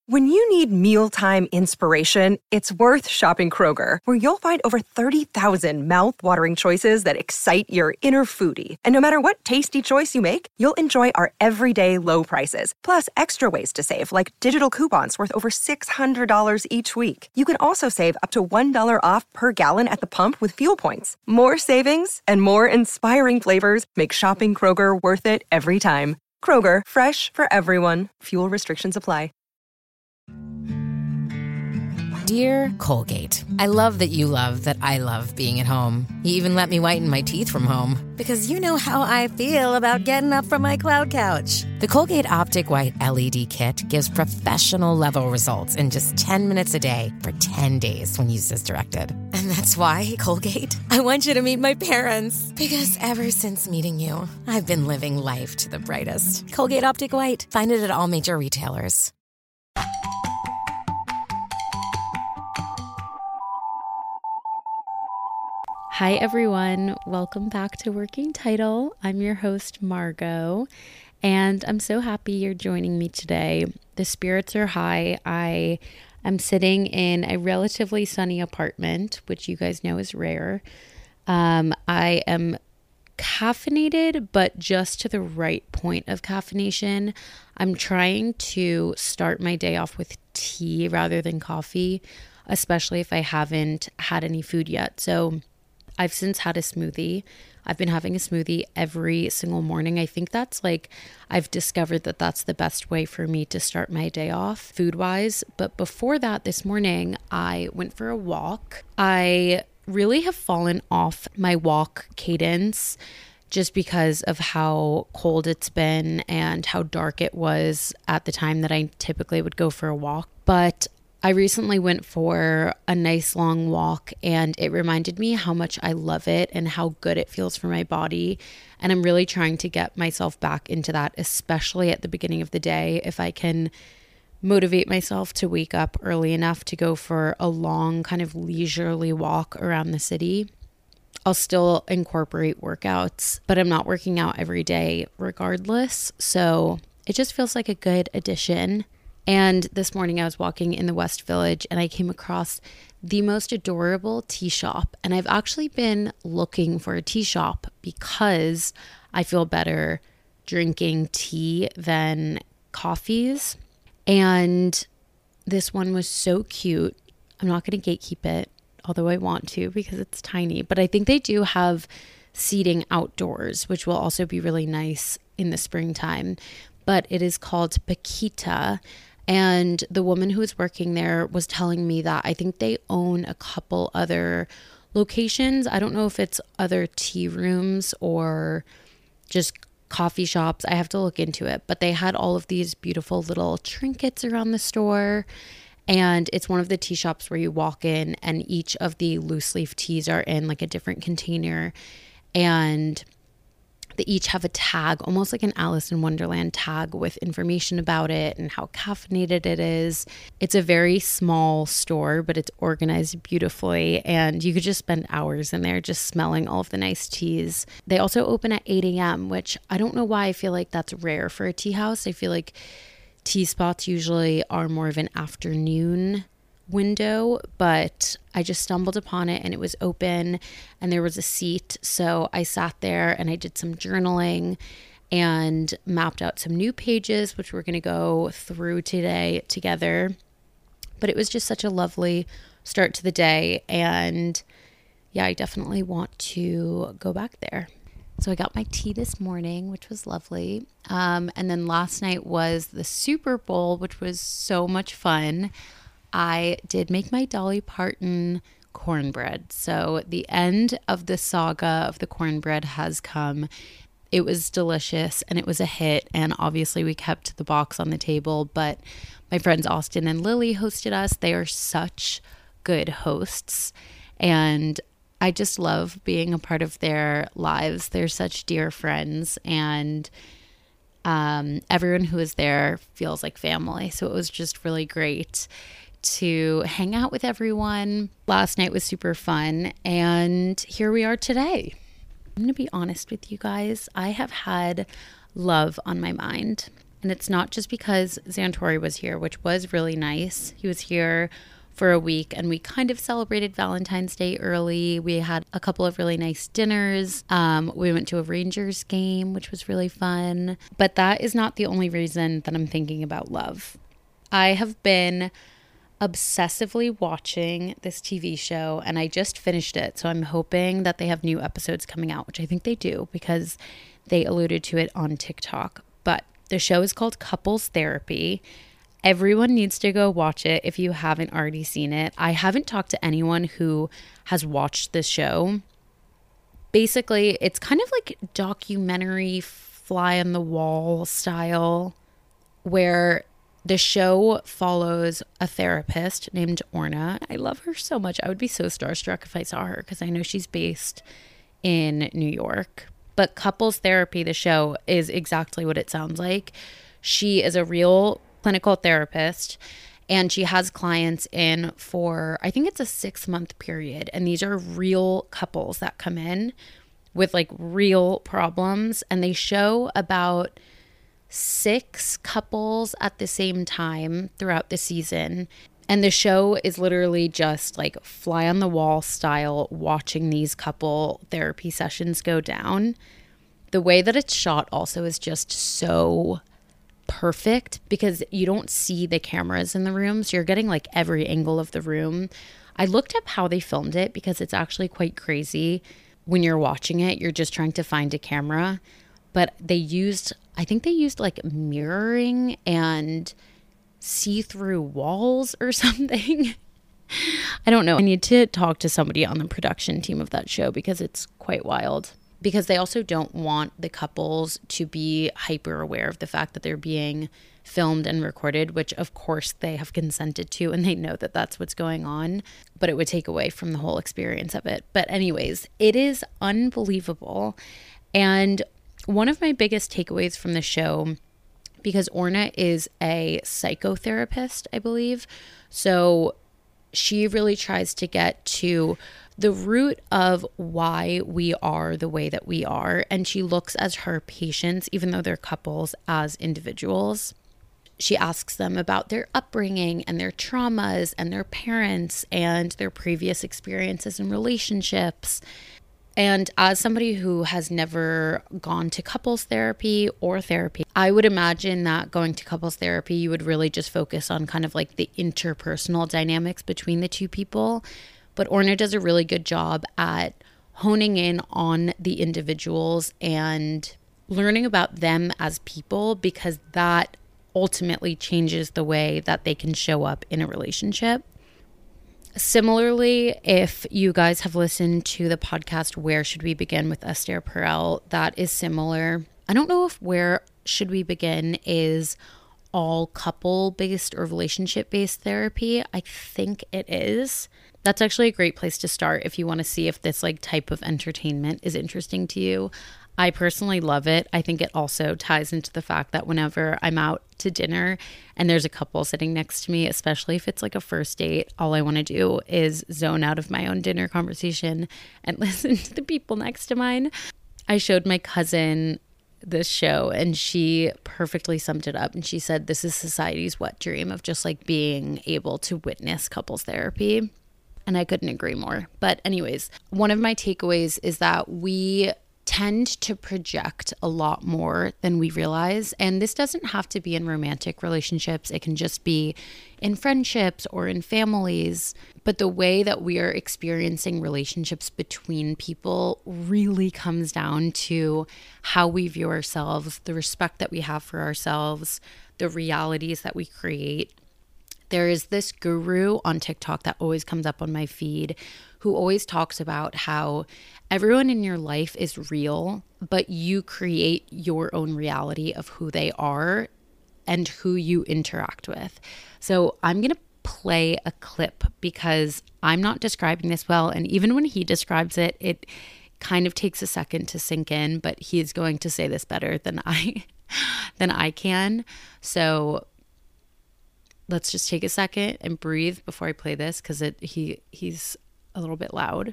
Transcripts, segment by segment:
When you need mealtime inspiration, it's worth shopping Kroger, where you'll find over 30,000 mouth-watering choices that excite your inner foodie. And no matter what tasty choice you make, you'll enjoy our everyday low prices, plus extra ways to save, like digital coupons worth over $600 each week. You can also save up to $1 off per gallon at the pump with fuel points. More savings and more inspiring flavors make shopping Kroger worth it every time. Kroger, fresh for everyone. Fuel restrictions apply. Dear Colgate, I love that you love that I love being at home. You even let me whiten my teeth from home. Because you know how I feel about getting up from my cloud couch. The Colgate Optic White LED Kit gives professional-level results in just 10 minutes a day for 10 days when used as directed. And that's why, Colgate, I want you to meet my parents. Because ever since meeting you, I've been living life to the brightest. Colgate Optic White. Find it at all major retailers. Hi everyone, welcome back to Working Title. I'm your host Margot, and I'm so happy you're joining me today. The spirits are high. I am sitting in a relatively sunny apartment, which you guys know is rare. I am caffeinated, but just to the right point of caffeination. I'm trying to start my day off with tea rather than coffee, especially if I haven't had any food yet. So I've since had a smoothie. I've been having a smoothie every single morning. I think I've discovered that that's the best way for me to start my day off food-wise. But before that, this morning, I went for a walk. I really have fallen off my walk cadence just because of how cold it's been and how dark it was at the time that I typically would go for a walk. But I recently went for a nice long walk, and it reminded me how much I love it and how good it feels for my body. And I'm really trying to get myself back into that, especially at the beginning of the day. If I can motivate myself to wake up early enough to go for a long kind of leisurely walk around the city, I'll still incorporate workouts, but I'm not working out every day regardless. So it just feels like a good addition. And this morning I was walking in the West Village and I came across the most adorable tea shop. And I've actually been looking for a tea shop because I feel better drinking tea than coffees. And this one was so cute. I'm not going to gatekeep it, although I want to because it's tiny. But I think they do have seating outdoors, which will also be really nice in the springtime. But it is called Paquita. And the woman who was working there was telling me that I think they own a couple other locations. I don't know if it's other tea rooms or just coffee shops. I have to look into it. But they had all of these beautiful little trinkets around the store. And it's one of the tea shops where you walk in and each of the loose leaf teas are in like a different container. And they each have a tag, almost like an Alice in Wonderland tag with information about it and how caffeinated it is. It's a very small store, but it's organized beautifully. And you could just spend hours in there just smelling all of the nice teas. They also open at 8 a.m., which I don't know why I feel like that's rare for a tea house. I feel like tea spots usually are more of an afternoon window, but I just stumbled upon it and it was open and there was a seat. So I sat there and I did some journaling and mapped out some new pages, which we're going to go through today together. But it was just such a lovely start to the day. And yeah, I definitely want to go back there. So I got my tea this morning, which was lovely. And then last night was the Super Bowl, which was so much fun. I did make my Dolly Parton cornbread. So the end of the saga of the cornbread has come. It was delicious and it was a hit. And obviously we kept the box on the table, but my friends Austin and Lily hosted us. They are such good hosts. And I just love being a part of their lives. They're such dear friends, and everyone who is there feels like family. So it was just really great to hang out with everyone. Last night was super fun, and here we are today. I'm going to be honest with you guys. I have had love on my mind. And it's not just because Zantori was here, which was really nice. He was here for a week and we kind of celebrated Valentine's Day early. We had a couple of really nice dinners. We went to a Rangers game, which was really fun. But that is not the only reason that I'm thinking about love. I have been obsessively watching this TV show and I just finished it. So I'm hoping that they have new episodes coming out, which I think they do because they alluded to it on TikTok. But the show is called Couples Therapy. Everyone needs to go watch it if you haven't already seen it. I haven't talked to anyone who has watched this show. Basically, it's kind of like documentary fly on the wall style where the show follows a therapist named Orna. I love her so much. I would be so starstruck if I saw her because I know she's based in New York. But Couples Therapy, the show, is exactly what it sounds like. She is a real clinical therapist and she has clients in for, I think it's a 6-month period. And these are real couples that come in with like real problems. And they show about 6 couples at the same time throughout the season. And the show is literally just like fly on the wall style, watching these couple therapy sessions go down. The way that it's shot also is just so perfect because you don't see the cameras in the room. So you're getting like every angle of the room. I looked up how they filmed it because it's actually quite crazy. When you're watching it, you're just trying to find a camera. But I think they used like mirroring and see-through walls or something. I don't know. I need to talk to somebody on the production team of that show because it's quite wild. Because they also don't want the couples to be hyper aware of the fact that they're being filmed and recorded, which of course they have consented to and they know that that's what's going on, but it would take away from the whole experience of it. But anyways, it is unbelievable. And one of my biggest takeaways from the show, because Orna is a psychotherapist, I believe, so she really tries to get to the root of why we are the way that we are. And she looks at her patients, even though they're couples, as individuals. She asks them about their upbringing and their traumas and their parents and their previous experiences in relationships. And as somebody who has never gone to couples therapy or therapy, I would imagine that going to couples therapy, you would really just focus on kind of like the interpersonal dynamics between the two people. But Orna does a really good job at honing in on the individuals and learning about them as people, because that ultimately changes the way that they can show up in a relationship. Similarly, if you guys have listened to the podcast Where Should We Begin with Esther Perel, that is similar. I don't know if Where Should We Begin is all couple-based or relationship-based therapy. I think it is. That's actually a great place to start if you want to see if this like type of entertainment is interesting to you. I personally love it. I think it also ties into the fact that whenever I'm out to dinner and there's a couple sitting next to me, especially if it's like a first date, all I want to do is zone out of my own dinner conversation and listen to the people next to mine. I showed my cousin this show and she perfectly summed it up. And she said, this is society's wet dream of just like being able to witness couples therapy. And I couldn't agree more. But anyways, one of my takeaways is that we tend to project a lot more than we realize. And this doesn't have to be in romantic relationships. It can just be in friendships or in families. But the way that we are experiencing relationships between people really comes down to how we view ourselves, the respect that we have for ourselves, the realities that we create. There is this guru on TikTok that always comes up on my feed who always talks about how everyone in your life is real, but you create your own reality of who they are and who you interact with. So I'm going to play a clip because I'm not describing this well. And even when he describes it, it kind of takes a second to sink in, but he is going to say this better than I can. So let's just take a second and breathe before I play this because he's a little bit loud.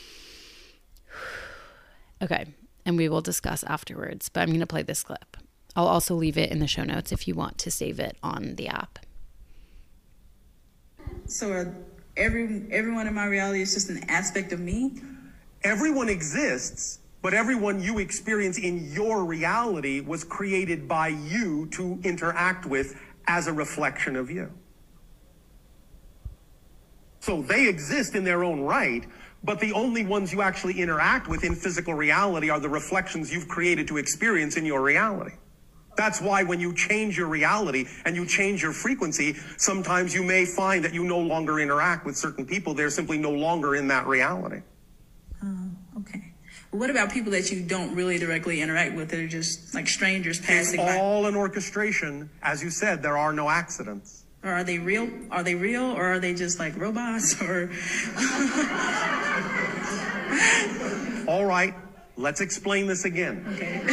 Okay, and we will discuss afterwards, but I'm going to play this clip. I'll also leave it in the show notes if you want to save it on the app. So everyone in my reality is just an aspect of me? Everyone exists, but everyone you experience in your reality was created by you to interact with as a reflection of you. So they exist in their own right, but the only ones you actually interact with in physical reality are the reflections you've created to experience in your reality. That's why when you change your reality and you change your frequency, sometimes you may find that you no longer interact with certain people. They're simply no longer in that reality. Okay. Well, what about people that you don't really directly interact with? They're just like strangers passing by? It's all an orchestration. As you said, there are no accidents. Or are they real? Are they real, or are they just like robots? Or All right, let's explain this again. okay.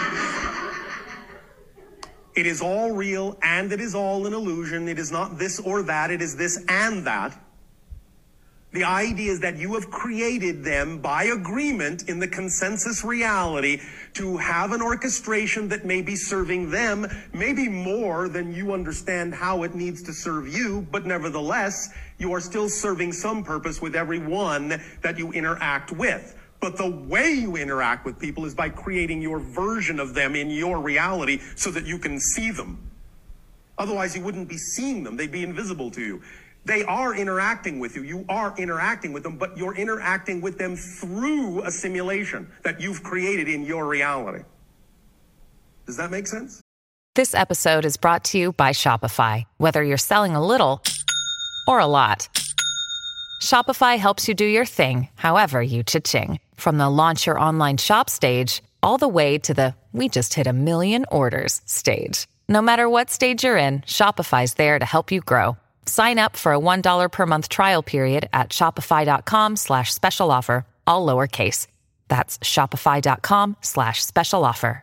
It is all real and it is all an illusion. It is not this or that. It is this and that. The idea is that you have created them by agreement in the consensus reality to have an orchestration that may be serving them, maybe more than you understand how it needs to serve you, but nevertheless, you are still serving some purpose with everyone that you interact with. But the way you interact with people is by creating your version of them in your reality so that you can see them. Otherwise, you wouldn't be seeing them. They'd be invisible to you. They are interacting with you. You are interacting with them, but you're interacting with them through a simulation that you've created in your reality. Does that make sense? This episode is brought to you by Shopify. Whether you're selling a little or a lot, Shopify helps you do your thing, however you cha-ching. From the launch your online shop stage, all the way to the we just hit 1 million orders stage. No matter what stage you're in, Shopify's there to help you grow. Sign up for a $1 per month trial period at shopify.com/special offer, all lowercase. That's shopify.com/special offer.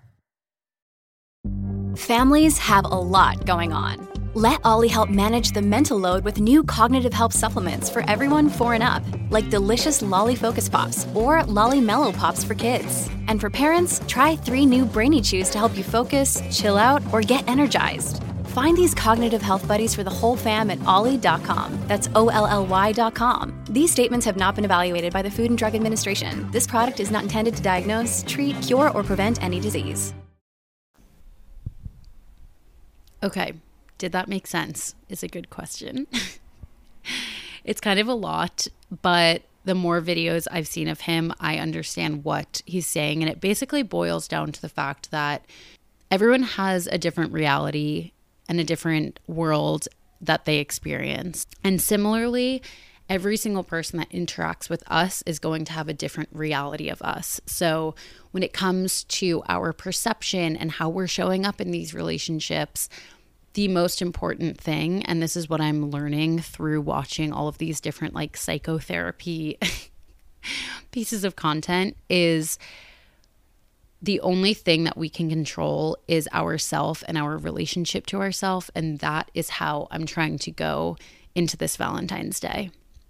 Families have a lot going on. Let Ollie help manage the mental load with new cognitive help supplements for everyone 4 and up, like delicious Lolly Focus Pops or Lolly Mellow Pops for kids. And for parents, try 3 new Brainy Chews to help you focus, chill out, or get energized. Find these cognitive health buddies for the whole fam at ollie.com. That's OLLY.com. These statements have not been evaluated by the Food and Drug Administration. This product is not intended to diagnose, treat, cure, or prevent any disease. Okay. Did that make sense? Is a good question. It's kind of a lot, but the more videos I've seen of him, I understand what he's saying. And it basically boils down to the fact that everyone has a different reality and a different world that they experience. And similarly, every single person that interacts with us is going to have a different reality of us. So when it comes to our perception and how we're showing up in these relationships, the most important thing, and this is what I'm learning through watching all of these different like psychotherapy pieces of content, is the only thing that we can control is ourself and our relationship to ourself. And that is how I'm trying to go into this Valentine's Day.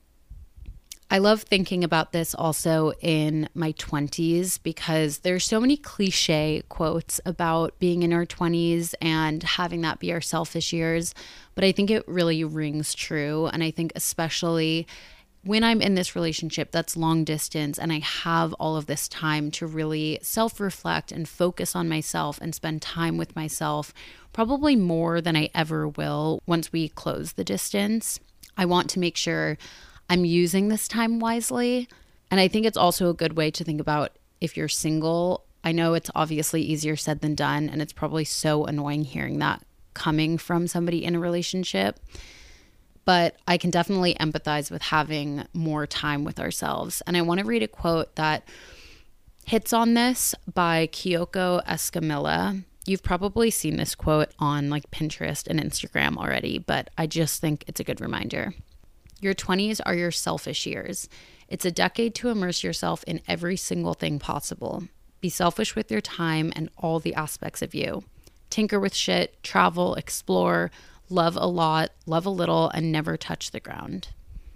I love thinking about this also in my 20s because there's so many cliche quotes about being in our 20s and having that be our selfish years. But I think it really rings true. And I think especially when I'm in this relationship that's long distance and I have all of this time to really self-reflect and focus on myself and spend time with myself, probably more than I ever will once we close the distance, I want to make sure I'm using this time wisely. And I think it's also a good way to think about if you're single. I know it's obviously easier said than done, and it's probably so annoying hearing that coming from somebody in a relationship. But I can definitely empathize with having more time with ourselves. And I want to read a quote that hits on this by Kyoko Escamilla. You've probably seen this quote on like Pinterest and Instagram already, but I just think it's a good reminder. Your 20s are your selfish years. It's a decade to immerse yourself in every single thing possible. Be selfish with your time and all the aspects of you. Tinker with shit, travel, explore, love a lot, love a little, and never touch the ground.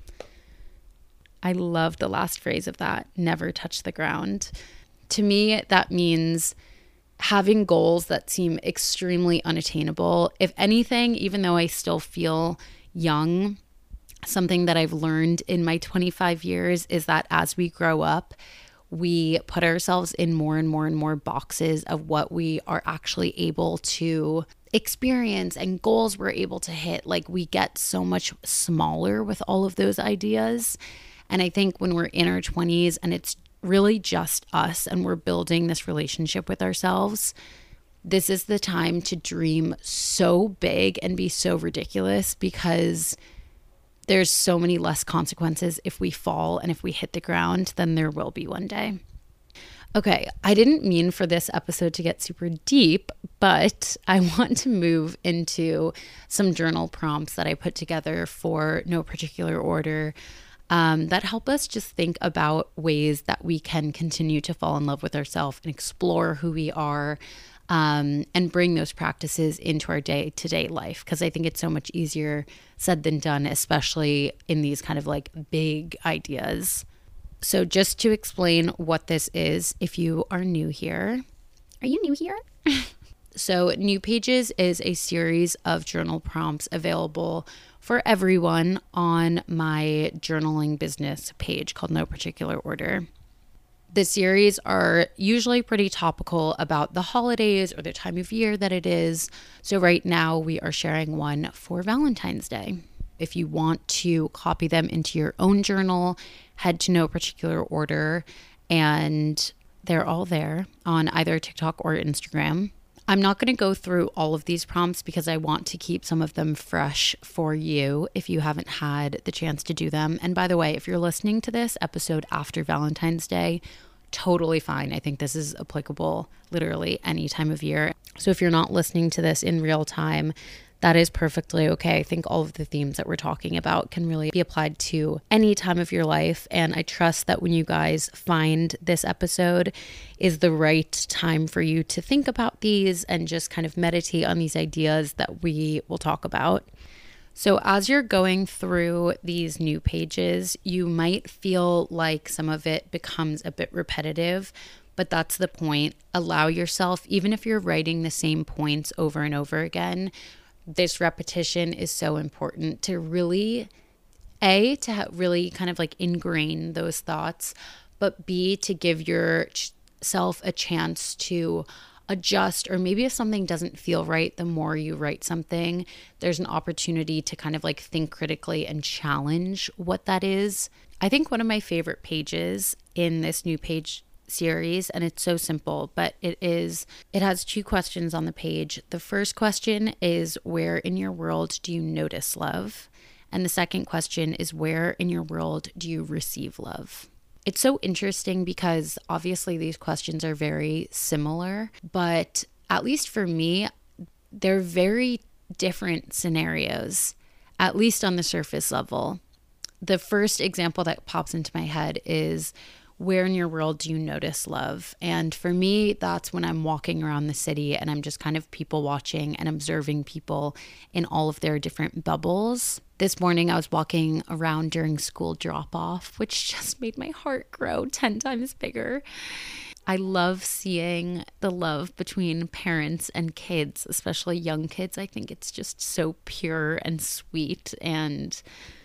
I love the last phrase of that, never touch the ground. To me, that means having goals that seem extremely unattainable. If anything, even though I still feel young, something that I've learned in my 25 years is that as we grow up, we put ourselves in more and more and more boxes of what we are actually able to experience and goals we're able to hit. Like, we get so much smaller with all of those ideas. And I think when we're in our 20s and it's really just us and we're building this relationship with ourselves, this is the time to dream so big and be so ridiculous, because there's so many less consequences if we fall and if we hit the ground than there will be one day. Okay, I didn't mean for this episode to get super deep, but I want to move into some journal prompts that I put together for no particular order that help us just think about ways that we can continue to fall in love with ourselves and explore who we are, and bring those practices into our day-to-day life, because I think it's so much easier said than done, especially in these kind of like big ideas. So just to explain what this is, if you are new here. Are you new here? So New Pages is a series of journal prompts available for everyone on my journaling business page called No Particular Order. The series are usually pretty topical about the holidays or the time of year that it is. So right now we are sharing one for Valentine's Day. If you want to copy them into your own journal, head to No Particular Order, and they're all there on either TikTok or Instagram. I'm not going to go through all of these prompts because I want to keep some of them fresh for you if you haven't had the chance to do them. And by the way, if you're listening to this episode after Valentine's Day, totally fine. I think this is applicable literally any time of year. So if you're not listening to this in real time, that is perfectly okay. I think all of the themes that we're talking about can really be applied to any time of your life. And I trust that when you guys find this episode is the right time for you to think about these and just kind of meditate on these ideas that we will talk about. So as you're going through these New Pages, you might feel like some of it becomes a bit repetitive, but that's the point. Allow yourself, even if you're writing the same points over and over again, this repetition is so important to really, really kind of like ingrain those thoughts, but B, to give yourself a chance to adjust, or maybe if something doesn't feel right, the more you write something, there's an opportunity to kind of like think critically and challenge what that is. I think one of my favorite pages in this New Page series, and it's so simple, but it has 2 questions on the page. The first question is, where in your world do you notice love? And the second question is, where in your world do you receive love? It's so interesting because obviously these questions are very similar, but at least for me, they're very different scenarios, at least on the surface level. The first example that pops into my head is, where in your world do you notice love? And for me, that's when I'm walking around the city and I'm just kind of people watching and observing people in all of their different bubbles. This morning I was walking around during school drop-off, which just made my heart grow 10 times bigger. I love seeing the love between parents and kids, especially young kids. I think it's just so pure and sweet and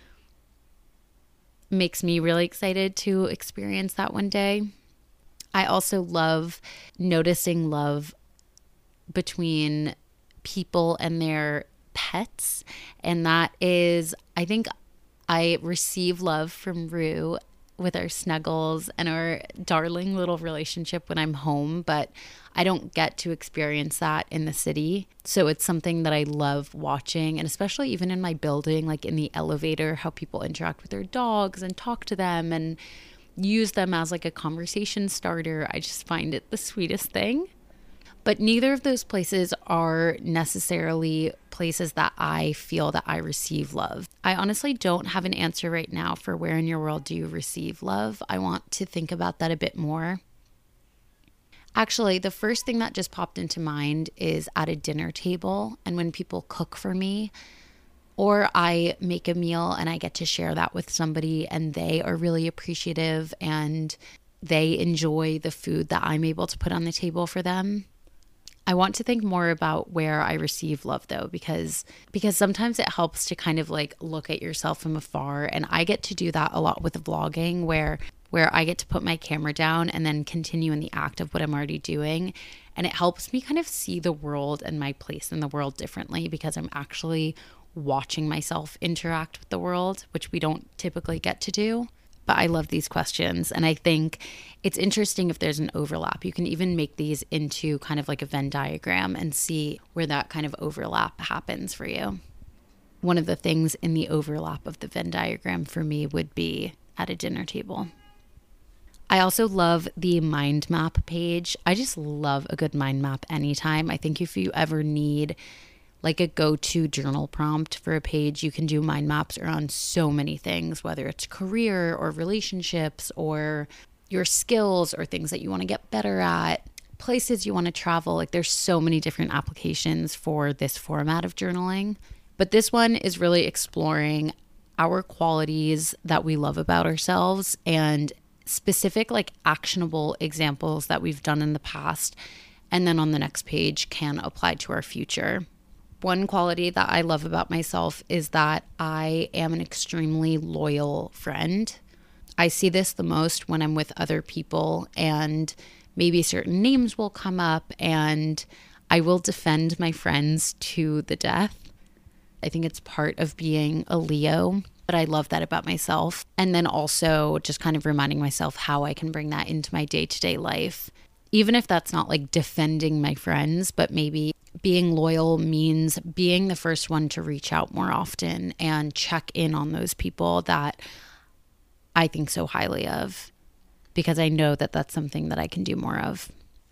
makes me really excited to experience that one day. I also love noticing love between people and their pets. And that is, I think I receive love from Rue with our snuggles and our darling little relationship when I'm home, but I don't get to experience that in the city. So it's something that I love watching, and especially even in my building, like in the elevator, how people interact with their dogs and talk to them and use them as like a conversation starter. I just find it the sweetest thing. But neither of those places are necessarily places that I feel that I receive love. I honestly don't have an answer right now for where in your world do you receive love. I want to think about that a bit more. Actually, the first thing that just popped into mind is at a dinner table and when people cook for me, or I make a meal and I get to share that with somebody and they are really appreciative and they enjoy the food that I'm able to put on the table for them. I want to think more about where I receive love though, because sometimes it helps to kind of like look at yourself from afar. And I get to do that a lot with vlogging where I get to put my camera down and then continue in the act of what I'm already doing. And it helps me kind of see the world and my place in the world differently because I'm actually watching myself interact with the world, which we don't typically get to do. But I love these questions. And I think it's interesting if there's an overlap. You can even make these into kind of like a Venn diagram and see where that kind of overlap happens for you. One of the things in the overlap of the Venn diagram for me would be at a dinner table. I also love the mind map page. I just love a good mind map anytime. I think if you ever need like a go-to journal prompt for a page, you can do mind maps around so many things, whether it's career or relationships or your skills or things that you want to get better at, places you want to travel. Like there's so many different applications for this format of journaling. But this one is really exploring our qualities that we love about ourselves and specific like actionable examples that we've done in the past. And then on the next page can apply to our future. One quality that I love about myself is that I am an extremely loyal friend. I see this the most when I'm with other people and maybe certain names will come up and I will defend my friends to the death. I think it's part of being a Leo, but I love that about myself. And then also just kind of reminding myself how I can bring that into my day-to-day life. Even if that's not like defending my friends, but maybe being loyal means being the first one to reach out more often and check in on those people that I think so highly of, because I know that that's something that I can do more of.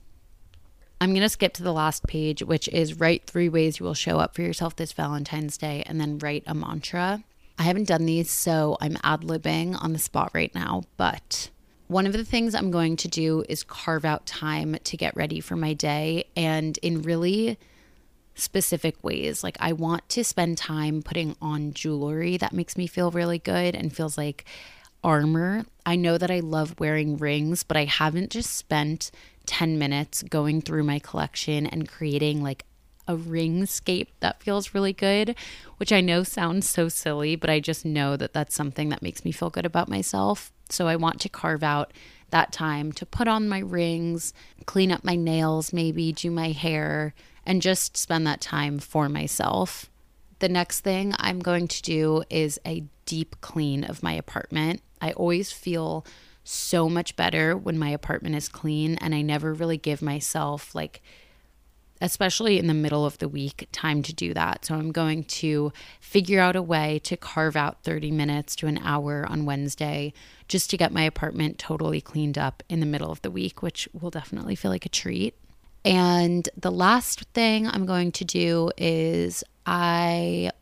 I'm going to skip to the last page, which is write 3 ways you will show up for yourself this Valentine's Day and then write a mantra. I haven't done these, so I'm ad-libbing on the spot right now, but one of the things I'm going to do is carve out time to get ready for my day and in really specific ways. Like I want to spend time putting on jewelry that makes me feel really good and feels like armor. I know that I love wearing rings, but I haven't just spent 10 minutes going through my collection and creating like a ringscape that feels really good, which I know sounds so silly, but I just know that that's something that makes me feel good about myself. So I want to carve out that time to put on my rings, clean up my nails, maybe do my hair, and just spend that time for myself. The next thing I'm going to do is a deep clean of my apartment. I always feel so much better when my apartment is clean, and I never really give myself, like, especially in the middle of the week, time to do that. So I'm going to figure out a way to carve out 30 minutes to an hour on Wednesday just to get my apartment totally cleaned up in the middle of the week, which will definitely feel like a treat. And the last thing I'm going to do is I'm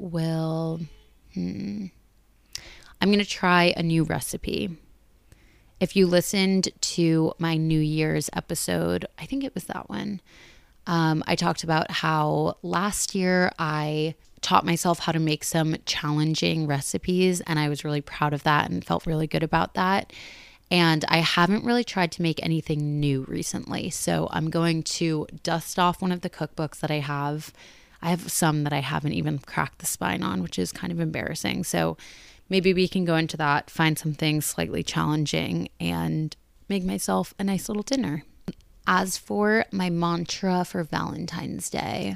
going to try a new recipe. If you listened to my New Year's episode, I think it was that one, I talked about how last year I taught myself how to make some challenging recipes, and I was really proud of that and felt really good about that. And I haven't really tried to make anything new recently. So I'm going to dust off one of the cookbooks that I have. I have some that I haven't even cracked the spine on, which is kind of embarrassing. So maybe we can go into that, find something slightly challenging, and make myself a nice little dinner. As for my mantra for Valentine's Day,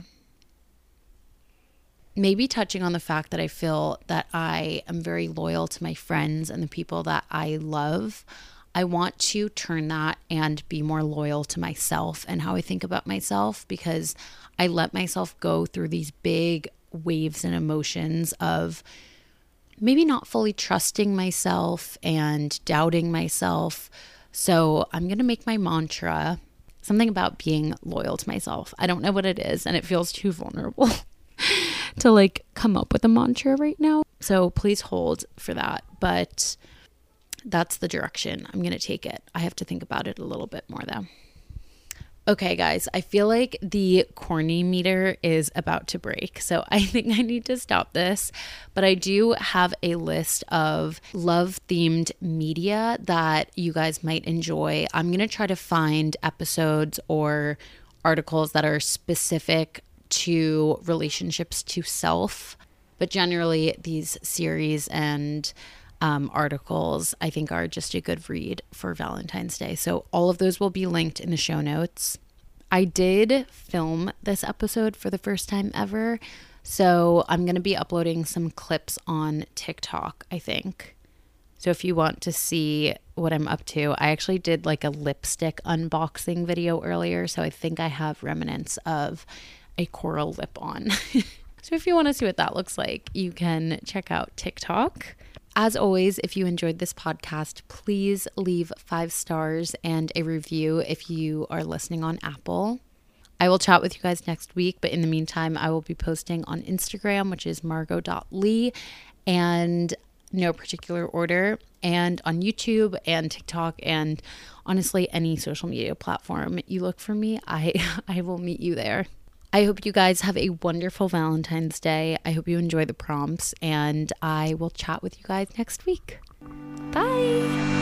maybe touching on the fact that I feel that I am very loyal to my friends and the people that I love. I want to turn that and be more loyal to myself and how I think about myself, because I let myself go through these big waves and emotions of maybe not fully trusting myself and doubting myself. So I'm going to make my mantra something about being loyal to myself. I don't know what it is, and it feels too vulnerable to like come up with a mantra right now. So please hold for that. But that's the direction I'm going to take it. I have to think about it a little bit more though. Okay, guys, I feel like the corny meter is about to break, so I think I need to stop this. But I do have a list of love-themed media that you guys might enjoy. I'm going to try to find episodes or articles that are specific to relationships to self. But generally, these series and articles, I think, are just a good read for Valentine's Day. So all of those will be linked in the show notes. I did film this episode for the first time ever, so I'm going to be uploading some clips on TikTok, I think. So if you want to see what I'm up to, I actually did like a lipstick unboxing video earlier, so I think I have remnants of a coral lip on. So if you want to see what that looks like, you can check out TikTok. As always, if you enjoyed this podcast, please leave 5 stars and a review if you are listening on Apple. I will chat with you guys next week, but in the meantime, I will be posting on Instagram, which is margot.lee, and no particular order, and on YouTube and TikTok, and honestly, any social media platform you look for me, I will meet you there. I hope you guys have a wonderful Valentine's Day. I hope you enjoy the prompts, and I will chat with you guys next week. Bye.